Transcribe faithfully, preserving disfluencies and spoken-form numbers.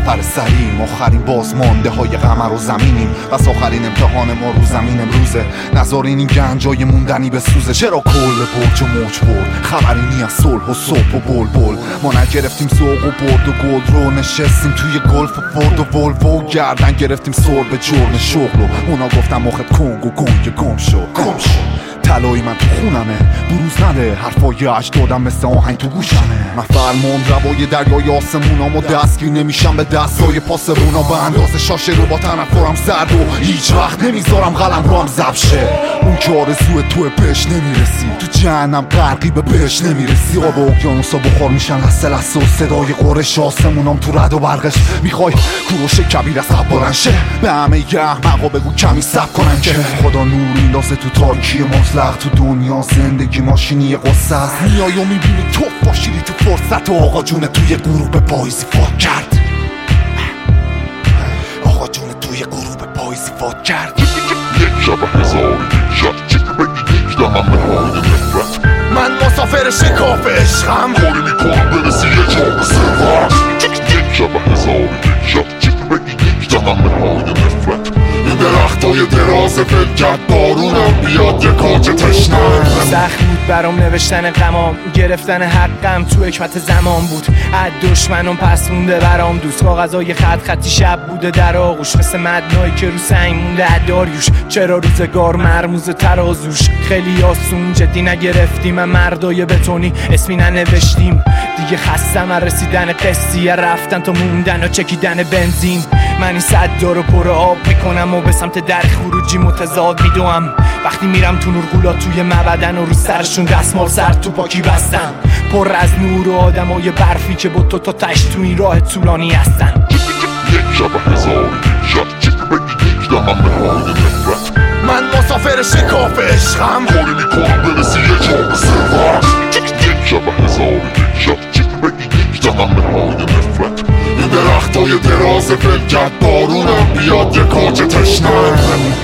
سفر سریم، آخرین بازمانده های قمر و زمینیم. بس آخرین امتحان ما رو زمین امروزه، نذارین این گنجای موندنی بسوزه. چرا کل برج و موج برد، خبری نی از صلح و صبح و بلبل. ما نگرفتیم ذوق و برد و گل رو، نشستیم توی گلف و فورد و ولوو. گردن گرفتیم سر به جرم شغل و اونا گفتم مخت کنگ و گنگ گم شو گم شو. طلایی من تو خونمه، بروز نده حرفای اجدادم مثل آهنگ تو گوشمه. من فرمان روای دریای آسمونام و دستگیر نمیشم به دستای پاسبونا. به اندازه شاشه رو با تنفرم زرد و هیچ وقت نمیذارم قلم رو هم زب شه. اون که آرزوی توی بهش نمیرسی، تو جهنم غرقی به بهش نمیرسی. آب اقیانوسا بخار میشن لحظه لحظه و صدای قرش آسمونام تو رد و برقش. میخوای کوروش کبیر از قبارن شه، به همه یه احمقا بگو کمی صبر کنن که خدا نور ایندازه تو تاریکی مطلق. تو دنیا زندگی ماشینی قصه است، میای و میبینی تو باشیری تو فرصت و آقا جون توی غروب پاییزی فات کرد. آقا جون توی غروب پاییزی فات کرد. یک شب هزار یک شب چیزی بگی یک دمم نهای نفرت. من مسافر شکاف عشقم، کاری میکنم برسی یه جام ثروت. یک شب هزار یک شب چیزی بگی یک دمم نهای نفرت. این درختای دراز فلکت بارونم بیاد یه کاج تشنه. سخت بود برام نوشتن غمام، گرفتن حقم تو حکمت زمان بود. از دشمنم پس مونده برام دوست، کاغذای خط خطی شب بوده در آغوش. مثل مدنایی که رو سنگ مونده از داریوش. چرا روزگار مرموز ترازوش، خیلی آسون جدی نگرفتیم. من مردای بتونی اسمی ننوشتیم دیگه. خستم از رسیدن قصیه، رفتن تا موندن و چکیدن بنزین. من این صدا رو پر آب میکنم و به سمت در خروجی متضاد میدوم. وقتی میرم تو نورگولا توی مبدن و رو سرشون دستمال سر تو پاکی بستن، پر از نور و آدمای برفی که با تو تا تش تو این راه طولانی هستن. یک شب هزار یک شب چیزی بگی یک دمم نهای نفرت. من مسافر شکاف عشقم، کاری میکنم برسی یه جام ثروت. یک شب هزار یک شب چیزی بگی یک دمم نهای نفرت. این درختای دراز فلکت بارونم بیاد یه کاج تشنه.